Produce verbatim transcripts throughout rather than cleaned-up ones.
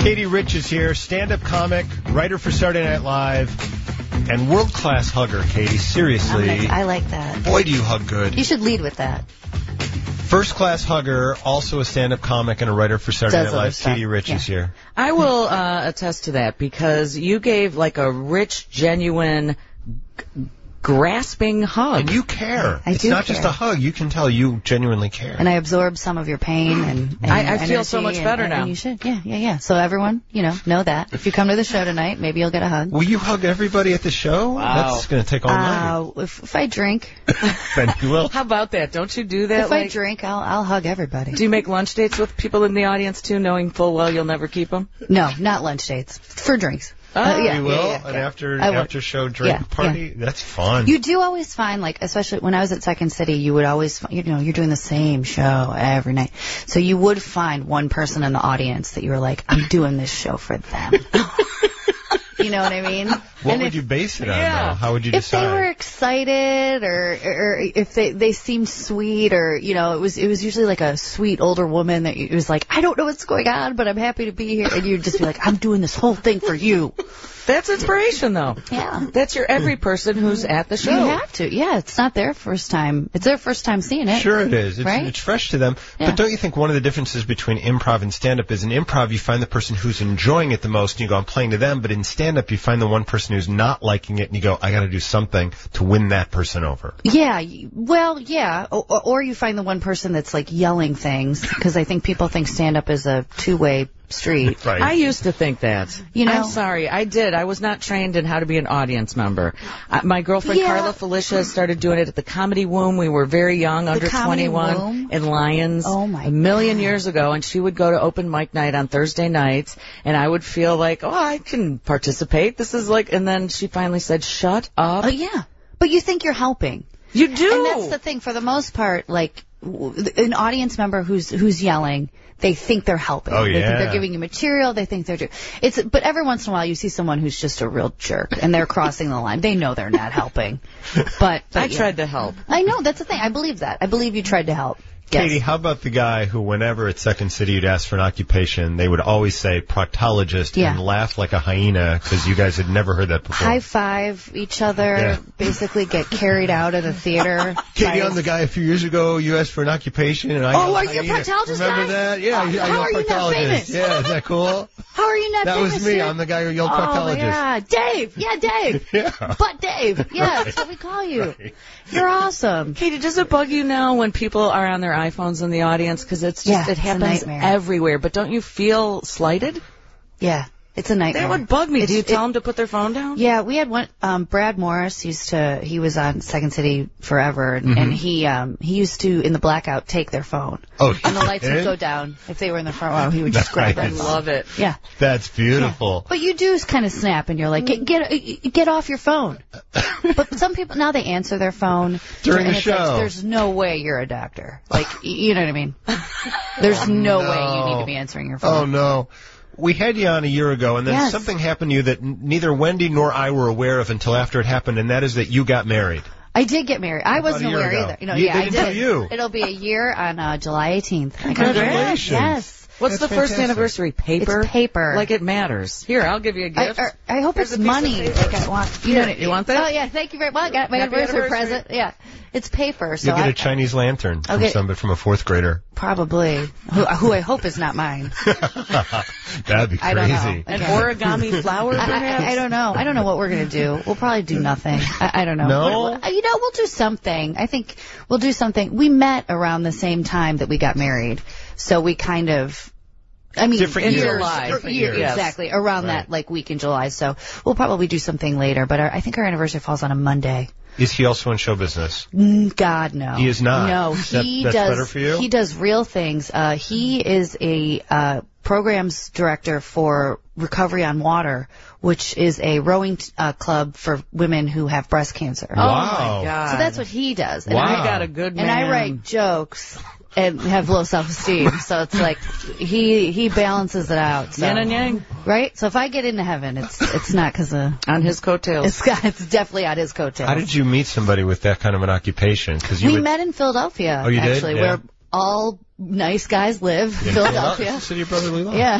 Katie Rich is here, stand-up comic, writer for Saturday Night Live, and world-class hugger, Katie. Seriously. Nice. I like that. Boy, do you hug good. You should lead with that. First-class hugger, also a stand-up comic and a writer for Saturday Does Night Live. stuff. Katie Rich Yeah. is here. I will uh, attest to that because you gave like a rich, genuine, g- grasping hug. And you care. I it's do not care. just a hug. You can tell you genuinely care. And I absorb some of your pain and, and I- I your feel so energy much and- better and, now. And you should. Yeah, yeah, yeah. So everyone, you know, know that. If you come to the show tonight, maybe you'll get a hug. Will you hug everybody at the show? Wow. That's going to take all night. Uh, if, if I drink, Then you will. How about that? Don't you do that? if I like, drink, I'll I'll hug everybody. do you make lunch dates with people in the audience too, knowing full well you'll never keep them? No, not lunch dates. For drinks. Oh, Uh, yeah, You will? yeah, yeah, An yeah. after I will. after show drink Yeah, party? That's fun. You do always find, like, especially when I was at Second City, you would always, fi- you know, you're doing the same show every night. So you would find one person in the audience that you were like, I'm doing this show for them. You know what I mean? What And would if, you base it on, Yeah. though? How would you if decide? they were excited or, or if they, they seemed sweet or, you know, it was, it was usually like a sweet older woman that you- it was like, I don't know what's going on, but I'm happy to be here. And you'd just be like, I'm doing this whole thing for you. That's inspiration, though. Yeah. That's your every person who's at the show. You have to. Yeah, it's not their first time. It's their first time seeing it. Sure it is. It's, Right? it's fresh to them. Yeah. But don't you think one of the differences between improv and stand-up is in improv you find the person who's enjoying it the most and you go, I'm playing to them, but in stand-up you find the one person who's not liking it and you go, I got to do something to win that person over. Yeah, y- well, yeah, or, or you find the one person that's like yelling things because I think people think stand-up is a two-way street. Right. I used to think that. You know- I'm sorry, I did. I was not trained in how to be an audience member. Uh, my girlfriend Yeah. Carla Felicia started doing it at the Comedy Womb. We were very young, under Comedy twenty-one, Womb? in Lions. Oh, my a million God. years ago, and she would go to open mic night on Thursday nights, and I would feel like, oh, I can participate. This is like, and then she finally said, "Shut up." Oh, yeah, but you think you're helping. You do. And that's the thing. For the most part, like w- an audience member who's who's yelling, they think they're helping. Oh, They think yeah. they're giving you material. They think they're doing. It's. But every once in a while, you see someone who's just a real jerk, and they're crossing the line. They know they're not helping. But, but I yeah. tried to help. I know that's the thing. I believe that. I believe you tried to help. Yes. Katie, how about the guy who, whenever at Second City you'd ask for an occupation, they would always say proctologist Yeah. and laugh like a hyena because you guys had never heard that before. High five each other, Yeah. basically get carried out of the theater. Katie, by- I'm the guy a few years ago. You asked for an occupation, and I. Oh, yelled are you a hyena. proctologist Remember guy? that? Yeah, Oh, I, I how yelled are you not proctologist. famous? Yeah, is that cool? How are you not That famous? was me. dude? I'm the guy who yelled Oh, proctologist. yeah. Dave. Yeah, Dave. Yeah. But Dave. Yeah, that's what we call you. Right. You're awesome. Katie, does it bug you now when people are on their iPhones in the audience? Because it's just, Yeah, it it's a happens nightmare. everywhere. But don't you feel slighted? Yeah, it's a nightmare. That would bug me. It's- Do you tell it- them to put their phone down? Yeah, we had one. Um, Brad Morris used to. He was on Second City forever, and, and he um he used to in the blackout take their phone. Oh, And the lights would eh? go down if they were in the front row. He would just grab Nice. them. I love it. Yeah. That's beautiful. But you do kind of snap, and you're like, get get, get off your phone. But some people now they answer their phone During and the it's like, show. there's no way you're a doctor. Like, y- you know what I mean? There's no, no. way you need to be answering your Oh phone. no. We had you on a year ago, and then Yes. something happened to you that n- neither Wendy nor I were aware of until after it happened, and that is that you got married. I did get married. I wasn't a year aware ago. either. You know, You- yeah, they I didn't did. tell you. It'll be a year on uh, July eighteenth. I got Congratulations. married. Yes. What's That's the first fantastic. anniversary? Paper? It's paper. Like it matters. Here, I'll give you a I, gift. or- I hope Here's it's a piece of money. paper. Like I want. You Here, know, you want that? Oh yeah, thank you very much. I got my Happy anniversary, anniversary. present. Yeah, it's paper. So You'll get I, a Chinese lantern from Okay. somebody from a fourth grader. probably who, who I hope is not mine. That'd be crazy. I don't know. An Okay. origami flower, I, perhaps? I, I don't know. I don't know what we're gonna do. We'll probably do nothing. I, I don't know. No? What- what- you know, we'll do something. I think we'll do something. We met around the same time that we got married, so we kind of. I mean, Different years, years. July. Different years, years. exactly around Right. that like week in July. So we'll probably do something later. But our, I think our anniversary falls on a Monday. Is he also in show business? Mm, God, no. He is not. No, That- he that's does. better for you? He does real things. Uh, he is a uh, programs director for Recovery on Water, which is a rowing uh, club for women who have breast cancer. Oh, Wow. my God. So that's what he does. And Wow. I I got a good man. and I write jokes and have low self-esteem. So it's like he he balances it out. So. Yin and yang. Right? So if I get into heaven, it's it's not because of... On his coattails. It's, got, it's definitely on his coattails. How did you meet somebody with that kind of an occupation? Because you We would, met in Philadelphia, Oh, you did? actually, Yeah. where all nice guys live, in Philadelphia. It's the city of brotherly love. Yeah.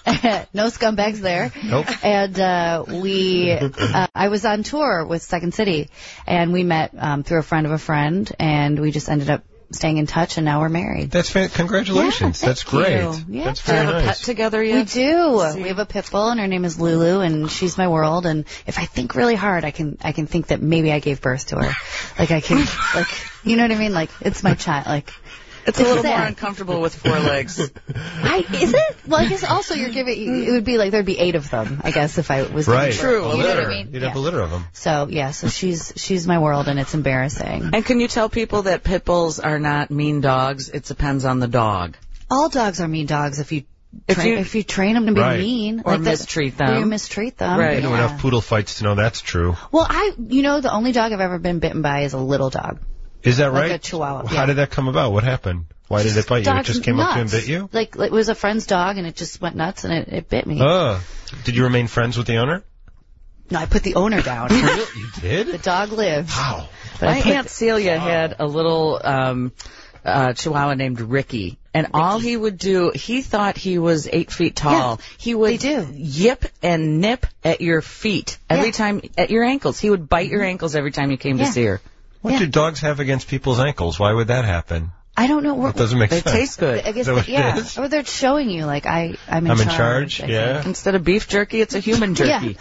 No scumbags there. Nope. And uh, we, uh, I was on tour with Second City, and we met um, through a friend of a friend, and we just ended up staying in touch, and now we're married. That's fan- congratulations. Yeah, That's thank great. you. Yeah. That's Do you very have a nice. pet together We yet? do. See. We have a pit bull, and her name is Lulu, and she's my world. And if I think really hard, I can I can think that maybe I gave birth to her. Like I can, like you know what I mean? Like it's my child. Like It's a little sad. more uncomfortable with four legs. I is it? Well, I guess also you're giving. It would be like there'd be eight of them. I guess if I was Right. giving birth. True, You a know what litter. I mean? You'd Yeah. have a litter of them. So yeah, so she's she's my world, and it's embarrassing. And can you tell people that pit bulls are not mean dogs? It depends on the dog. All dogs are mean dogs if you If train, you- if you train them to be Right. mean Or like that- mistreat or them. you mistreat them. Right. I know Yeah. enough poodle fights to know that's true. Well, I you know the only dog I've ever been bitten by is a little dog. Is that Like right? a Chihuahua, How yeah. did that come about? What happened? Why did it bite you? It Dog's just came up to you and nuts. bit you? Like it was a friend's dog, and it just went nuts, and it, it bit me. Oh. Did you remain friends with the owner? No, I put the owner down. You did? The dog lived. Wow. But I My put Aunt Celia had a little um, uh, Chihuahua named Ricky. And all he would do, he thought he was eight feet tall. Yeah, he would they do. yip and nip at your feet every Yeah. time, at your ankles. He would bite your ankles every time you came Yeah. to see her. What Yeah. do dogs have against people's ankles? Why would that happen? I don't know. That doesn't make They sense. taste good. I guess Is that what that- yeah. it is? Or they're showing you like I I'm in I'm in charge. charge, I yeah. think. Instead of beef jerky, it's a human jerky.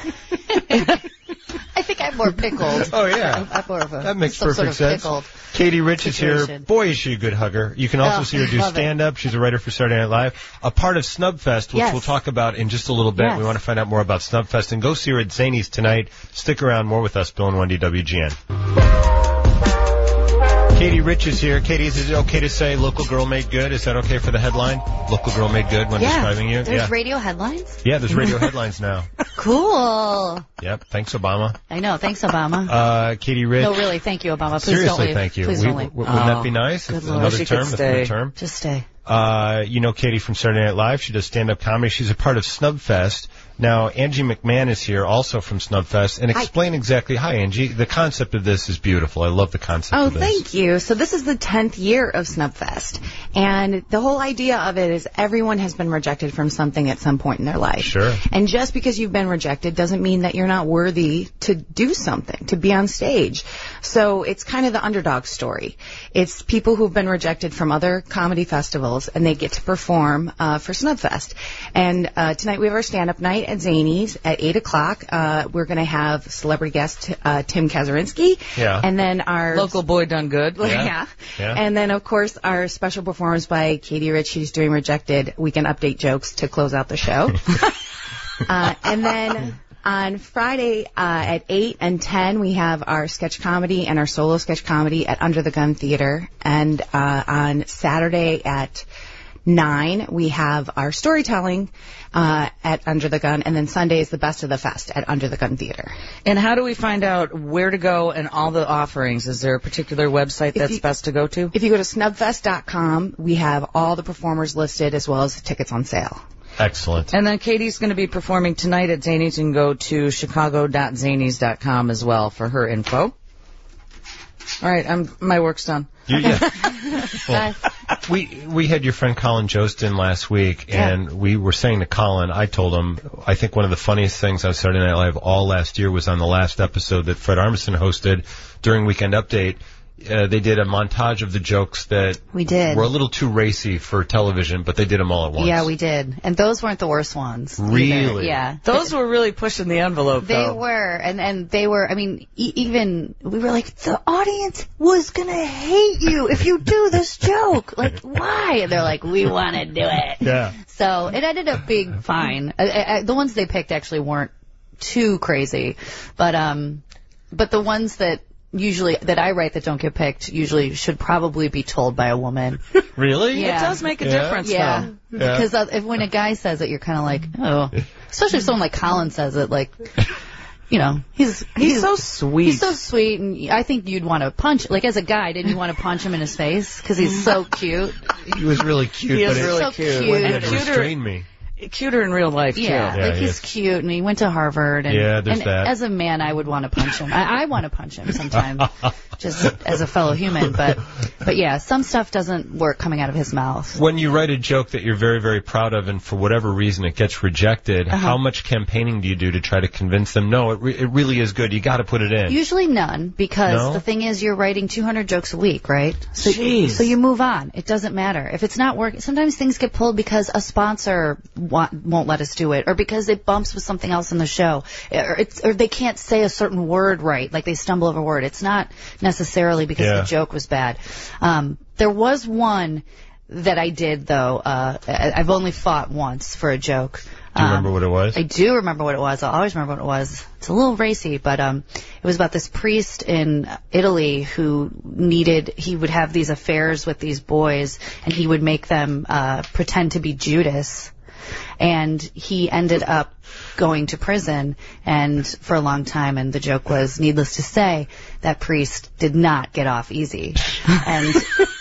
I think I'm more pickled. Oh, yeah. I'm, I'm more of a That makes some perfect sort of sense. pickled. Katie Rich is here. situation. Boy, is she a good hugger. You can also Oh, see her do love it. stand-up. She's a writer for Saturday Night Live. A part of Snubfest, which Yes. we'll talk about in just a little bit. Yes. We want to find out more about Snubfest. And go see her at Zany's tonight. Stick around. More with us, Bill and Wendy, W G N. Katie Rich is here. Katie, is it okay to say local girl made good? Is that okay for the headline? Local girl made good when Yeah. describing you? There's yeah. radio headlines. yeah, there's radio headlines now. Cool. Yep. Thanks, Obama. I know. Thanks, Obama. Uh, Katie Rich. no, really. Thank you, Obama. Please don't Seriously, leave. thank you. Please We- don't leave. w- wouldn't that Oh, be nice? good It's Lord. another She term, could the third stay. term. Just stay. Uh, you know Katie from Saturday Night Live. She does stand-up comedy. She's a part of Snubfest. Now, Angie McMahon is here, also from Snubfest. And explain exactly, hi, Angie. The concept of this is beautiful. I love the concept Oh, of this. thank you. So this is the tenth year of Snubfest. And the whole idea of it is everyone has been rejected from something at some point in their life. Sure. And just because you've been rejected doesn't mean that you're not worthy to do something, to be on stage. So it's kind of the underdog story. It's people who've been rejected from other comedy festivals, and they get to perform uh, for Snubfest. And uh, tonight we have our stand-up night at Zany's at eight o'clock. Uh, we're going to have celebrity guest uh, Tim Kazurinsky. Yeah. And then our Local boy done good. yeah. Yeah. And then, of course, our special performance by Katie Rich, who's doing Rejected Weekend Update jokes to close out the show. uh, and then on Friday uh, at eight and ten, we have our sketch comedy and our solo sketch comedy at Under the Gun Theater. And uh, on Saturday at nine, we have our storytelling uh, at Under the Gun. And then Sunday is the Best of the Fest at Under the Gun Theater. And how do we find out where to go and all the offerings? Is there a particular website that's you- best to go to? If you go to snubfest dot com, we have all the performers listed as well as the tickets on sale. Excellent. And then Katie's going to be performing tonight at Zany's. You can go to chicago dot zanies dot com as well for her info. All right, I'm, my work's done. You, yeah. Well, we we had your friend Colin Jost in last week, and we were saying to Colin, I told him, I think one of the funniest things on Saturday Night Live all last year was on the last episode that Fred Armisen hosted during Weekend Update. Uh, they did a montage of the jokes that We did. were a little too racy for television, but they did them all at once. Yeah, we did. And those weren't the worst ones. either. Really? Yeah. Those were really pushing the envelope, They though. were, and and they were. I mean, e- even we were like, the audience was gonna hate you if you do this joke. Like, why? And they're like, we want to do it. Yeah. So it ended up being fine. I, I, the ones they picked actually weren't too crazy, but um, but the ones that usually that I write that don't get picked usually should probably be told by a woman. Really? Yeah. It does make a Yeah. difference, Yeah, though. Yeah. because uh, if when a guy says it, you're kind of like, oh, especially if someone like Colin says it, like, you know, he's He's so sweet. He's so sweet, and I think you'd want to punch. Like as a guy, didn't you want to punch him in his face because he's so cute? He was really cute, He but is it, really So cute. cute. When it the had cuter, restrained me. cuter in real life, too. Yeah, Yeah, like he he's is. cute and he went to Harvard. And, Yeah, there's and that. as a man, I would want to punch him. I, I want to punch him sometimes, just as a fellow human. But, but yeah, some stuff doesn't work coming out of his mouth. When you write a joke that you're very, very proud of, and for whatever reason it gets rejected, Uh-huh. how much campaigning do you do to try to convince them? No, it, re- it really is good. You got to put it in. Usually none, because No? the thing is, you're writing two hundred jokes a week, right? So, Jeez. so you move on. It doesn't matter if it's not working. Sometimes things get pulled because a sponsor wa- won't let us do it, or because it bumps with something else in the show, or, it's, or they can't say a certain word right, like they stumble over a word. It's not necessarily because Yeah. the joke was bad. Um, there was one that I did though. Uh, I- I've only fought once for a joke. Do you remember Um, what it was? I do remember what it was. I'll always remember what it was. It's a little racy, but um, it was about this priest in Italy who needed, he would have these affairs with these boys, and he would make them uh, pretend to be Judas. And he ended up going to prison and for a long time, and the joke was, needless to say, that priest did not get off easy. And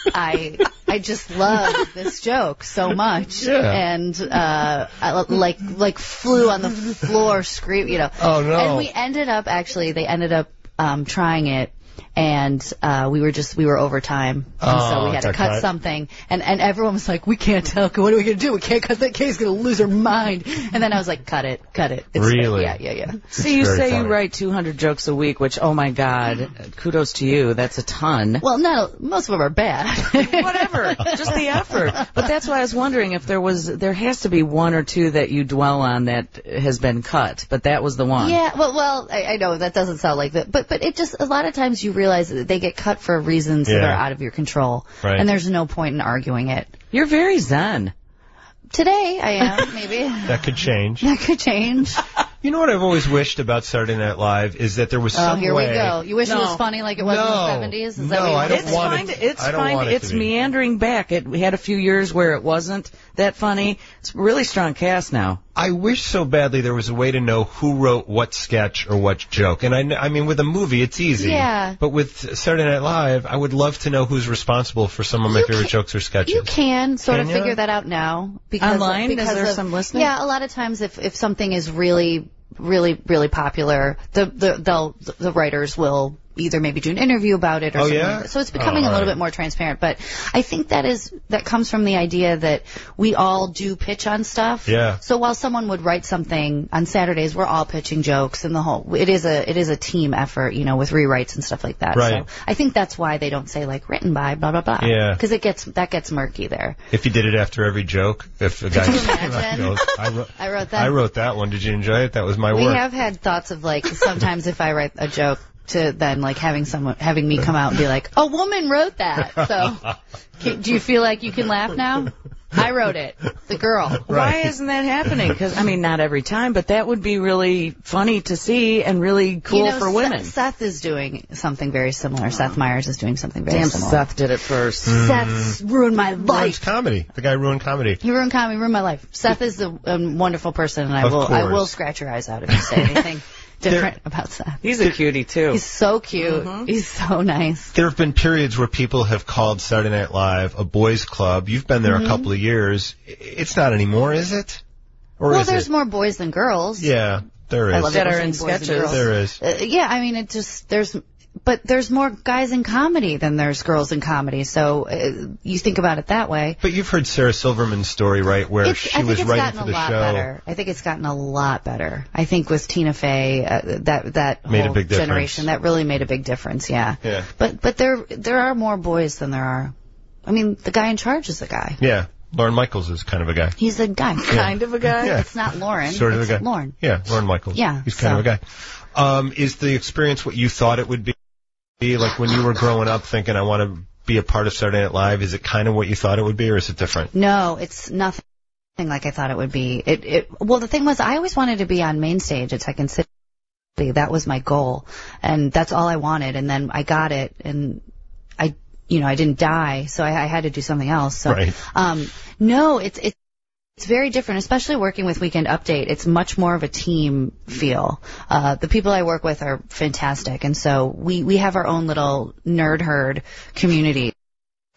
I I just love this joke so much. Yeah. And uh I like like flew on the floor, scream, you know. Oh, no. And we ended up actually they ended up um trying it. And uh, we were just we were over time, and Oh, so we had it to got cut, cut. something. And and everyone was like, "We can't tell. What are we gonna do? We can't cut that case. Gonna lose her mind." And then I was like, "Cut it, cut it." It's, Really? Yeah, yeah, yeah. See, you very say funny. you write two hundred jokes a week, which, oh my God, kudos to you. That's a ton. Well, no, most of them are bad. Whatever, just the effort. But that's why I was wondering if there was, there has to be one or two that you dwell on that has been cut, but that was the one. Yeah, well, well, I, I know that doesn't sound like that, but but it just a lot of times you realize that they get cut for reasons that Yeah. are out of your control, Right. and there's no point in arguing it. You're very zen. Today, I am maybe That could change. that could change. You know what I've always wished about Saturday Night Live is that there was Oh, some here way. we go. You wish it No. was funny like it was in No. the seventies? Is that No, what you I want don't to It's say? want fine. it- To, it's I don't fine. want it It's to be. meandering back. It, we had a few years where it wasn't that funny. It's a really strong cast now. I wish so badly there was a way to know who wrote what sketch or what joke. And I, kn- I mean, with a movie, it's easy. Yeah. But with Saturday Night Live, I would love to know who's responsible for some of my You favorite can- jokes or sketches. You can sort Can of ya? figure that out now because Online? Is because there of, some listening? Yeah, a lot of times if if something is really really really popular, the the they'll the writers will either maybe do an interview about it or Oh, something. yeah? like that. So it's becoming Oh, a little alright. bit more transparent. But I think that is that comes from the idea that we all do pitch on stuff. Yeah. So while someone would write something on Saturdays, we're all pitching jokes and the whole it is a it is a team effort, you know, with rewrites and stuff like that. Right. So I think that's why they don't say like written by blah blah blah. Yeah. Because it gets that gets murky there. If you did it after every joke, if a guy you imagine? goes, I, wrote, I wrote that. I wrote that one. Did you enjoy it? That was my We work. have had thoughts of like sometimes if I write a joke to then like having someone having me come out and be like, a woman wrote that. So can, do you feel like you can laugh now? I wrote it. The girl. Why isn't that happening? Because, I mean, not every time, but that would be really funny to see and really cool you know, for Seth- women. Seth is doing something very similar. Seth Meyers is doing something very Damn, similar. Seth did it first. Seth's ruined my Ruins life. comedy. The guy ruined comedy. He ruined comedy, ruined my life. Seth is a, a wonderful person, and I Of will I course. will scratch your eyes out if you say anything different about Seth. He's a cutie, too. He's so cute. He's so nice. There have been periods where people have called Saturday Night Live a boys' club. You've been there a couple of years. It's not anymore, is it? Or Mm-hmm. Well, is there's it? more boys than girls. Yeah, there is. I love That people are in saying boys and sketches. girls. There is. Uh, yeah, I mean, it just there's, but there's more guys in comedy than there's girls in comedy. So uh, you think about it that way. But you've heard Sarah Silverman's story, right, where It's, she I think was it's writing gotten for a the lot show. better. I think it's gotten a lot better. I think with Tina Fey, uh, that that Made a whole big difference. generation, that really made a big difference. Yeah. Yeah. But but there there are more boys than there are. I mean, the guy in charge is a guy. Yeah, Lauren Michaels is kind of a guy. He's a guy. Kind of a guy. Yeah. It's not Lauren. Sort of it's a guy. Lauren. Yeah, Lauren Michaels. Yeah, He's kind so- of a guy. Um, is the experience what you thought it would be? Like when you were growing up thinking, I want to be a part of Saturday Night Live, is it kind of what you thought it would be, or is it different? No, it's nothing like I thought it would be. It, it well, the thing was, I always wanted to be on main stage at Second City. That was my goal, and that's all I wanted. And then I got it, and I, you know, I didn't die, so I, I had to do something else. So, Right. um, no, it's it's. It's very different, especially working with Weekend Update. It's much more of a team feel. Uh, the people I work with are fantastic, and so we, we have our own little nerd herd community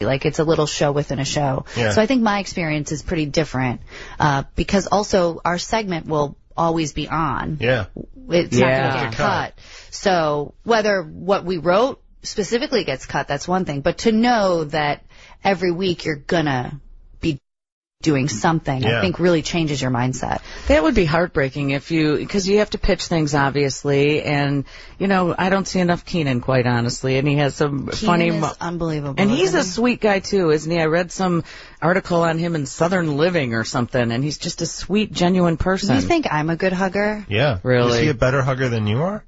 Like, it's a little show within a show. Yeah. So I think my experience is pretty different, uh, because also our segment will always be on. Yeah. It's Yeah. not going to get cut. So whether what we wrote specifically gets cut, that's one thing. But to know that every week you're going to be doing something, Yeah. I think really changes your mindset. That would be heartbreaking if you, because you have to pitch things, obviously, and, you know, I don't see enough Keenan, quite honestly, and he has some funny... Keenan mo- is unbelievable. And he's isn't a he? sweet guy, too, isn't he? I read some article on him in Southern Living or something, and he's just a sweet, genuine person. You think I'm a good hugger? Yeah. Really? Is he a better hugger than you are?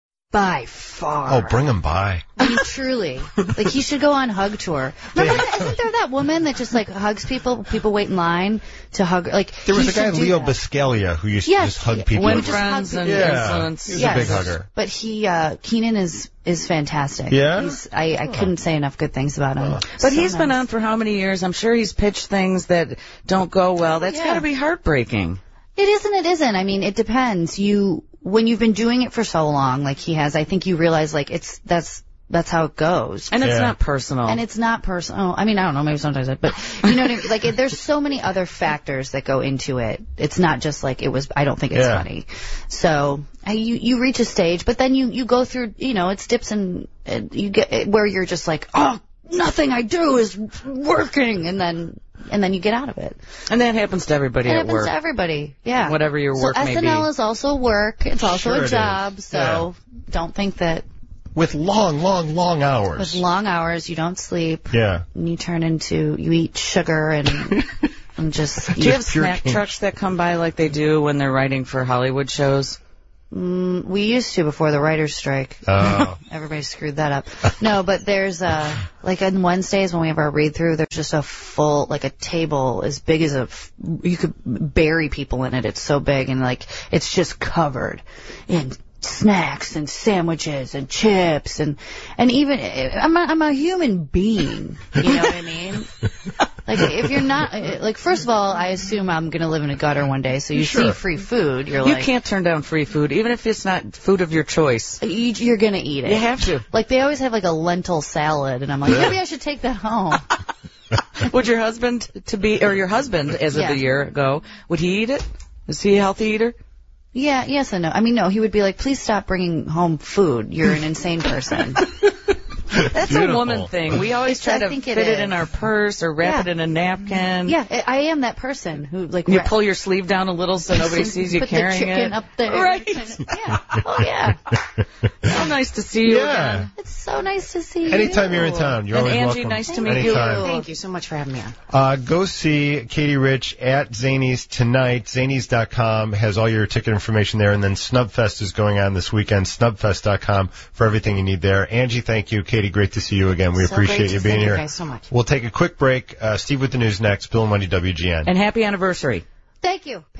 By far. Oh, bring him by. I mean, truly. Like, he should go on hug tour. Remember that? Isn't there that woman that just, like, hugs people? People wait in line to hug her? Like, There was he a guy, should do Leo that. Biscaglia, who used Yes, to just hug he- people. When just friends hug and people. Yeah. influence. He's Yes. a big hugger. But he, uh, Keenan is, is fantastic. Yeah? He's, I, I couldn't say enough good things about him. But So he's been nice. on for how many years? I'm sure he's pitched things that don't go well. That's Yeah. got to be heartbreaking. It isn't, it isn't. I mean, it depends. You, when you've been doing it for so long, like he has, I think you realize, like, it's, that's, that's how it goes. And it's Yeah. not personal. And it's not personal. I mean, I don't know, maybe sometimes it, but you know what I mean? Like, it, there's so many other factors that go into it. It's not just like it was, I don't think it's Yeah. funny. So, I, you, you reach a stage, but then you, you go through, you know, it's dips and, and you get, where you're just like, oh, nothing I do is working, and then, and then you get out of it. And that happens to everybody It at happens work. to everybody, yeah. Whatever your work so may S N L be. is also work. It's also Sure it a is. job, so don't think that With long, long, long hours. with long hours you don't sleep. Yeah. And you turn into, you eat sugar and and just. Do you have Pure snack king. trucks that come by like they do when they're writing for Hollywood shows? Mm, we used to before the writers' strike. Oh. Everybody screwed that up. No, but there's uh like on Wednesdays when we have our read through, there's just a full, like a table as big as a f- you could bury people in it. It's so big, and like it's just covered in snacks and sandwiches and chips and and even I'm a, I'm a human being. You know what I mean? Like, if you're not, like, first of all, I assume I'm going to live in a gutter one day, so you Sure. see free food, you're You like, can't turn down free food, even if it's not food of your choice. you, you're going to eat it. You have to. Like, they always have, like, a lentil salad, and I'm like, maybe I should take that home. Would your husband to be, or your husband as Yeah. of a year ago, would he eat it? Is he a healthy eater? Yeah, yes and no. I mean, no, he would be like, please stop bringing home food. You're an insane person. That's Beautiful. a woman thing. We always It's- try I to think fit it it, is. in our purse or wrap Yeah. it in a napkin. Yeah, I I am that person who, like, You ra- pull your sleeve down a little so nobody sees you put carrying the chicken it. up there. Right. Yeah. Oh, yeah. So nice to see you Yeah. again. It's so nice to see you. Anytime you're in town, you're And always Angie, welcome. nice to meet you. Anytime. Thank you so much for having me on. Uh, go see Katie Rich at Zanies tonight. Zanies dot com has all your ticket information there. And then Snubfest is going on this weekend. Snubfest dot com for everything you need there. Angie, thank you. Katie, great to see you again. We So appreciate great you to being see you here. guys so much. We'll take a quick break. Uh, Steve with the news next. Bill and Money W G N. And happy anniversary. Thank you.